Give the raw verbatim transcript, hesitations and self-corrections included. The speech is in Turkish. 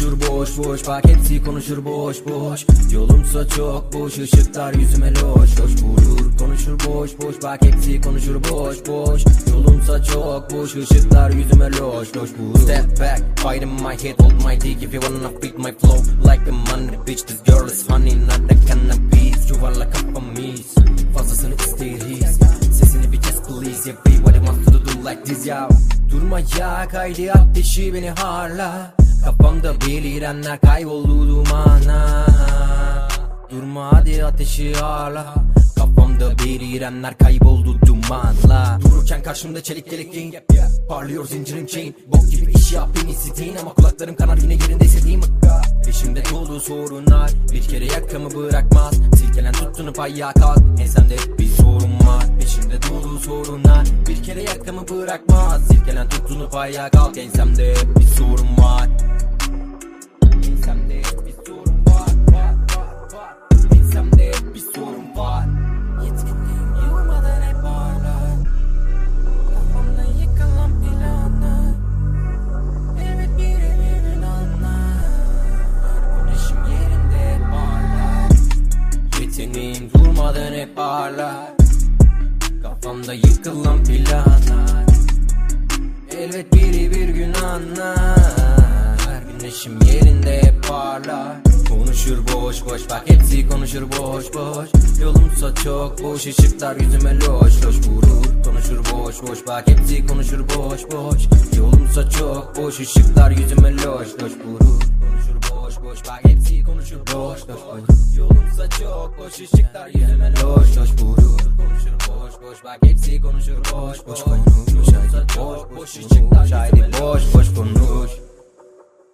konuşur boş boş, bak hepsi konuşur boş boş. Yolumsa çok boş, ışıklar yüzüme loş loş vurur. Konuşur boş boş, bak hepsi konuşur boş boş. Yolumsa çok boş, ışıklar yüzüme loş loş vurur. Step back, fight in my head, hold my dick if you wanna beat my flow. Like a money bitch, this girl is honey, not the cannabis. Yuvarlak kafamis, fazlasını isteriz. Sesini bir kes please, everybody wants to do like this ya. Durma ya, kaydı ateşi beni harla. Kafamda belirenler kayboldu dumana. Durma hadi ateşi harla. Kafamda belirenler kayboldu dumanla. Dururken karşımda çelik yelekliğin, parlıyor zincirim chain. Bok gibi iş yap beni istediğin, ama kulaklarım kanar yine yerinde istediğim. Peşimde dolu sorunlar, bir kere yakamı bırakmaz. Silkelen tutunup ayağa kalk, ensemde hep bir sorun var. Peşimde dolu sorunlar, bir kere yakamı bırakmaz. Silkelen tutunup ayağa kalk, ensemde hep bir sorun var. Ensemde hep bir sorun var, var, var, var. Ensemde hep bir sorun var. Yetkinliğim yılmadan hep parlar. Kafamda yıkılan planlar. Evet birebir bir anlar. Güneşim yerinde hep parlar. Yeteneğim durmadan hep parlar. Kafamda yıkılan planlar. Elbet biri bir gün anlar. Güneşim yerinde hep parlar. Konuşur boş boş, bak hepsi konuşur boş boş. Yolumsa çok boş, ışıklar yüzüme loş loş vurur. Konuşur boş boş, bak hepsi konuşur boş boş. Yolumsa çok boş, ışıklar yüzüme loş loş vurur. Konuşur boş boş, bak hepsi konuşur boş loş boş. Yolumsa çok boş, ışıklar yüzüme loş loş vurur. Konuşur boş boş, bak hepsi konuşur boş boş. Yolumsa çok boş, ışıklar yüzüme loş boş konur.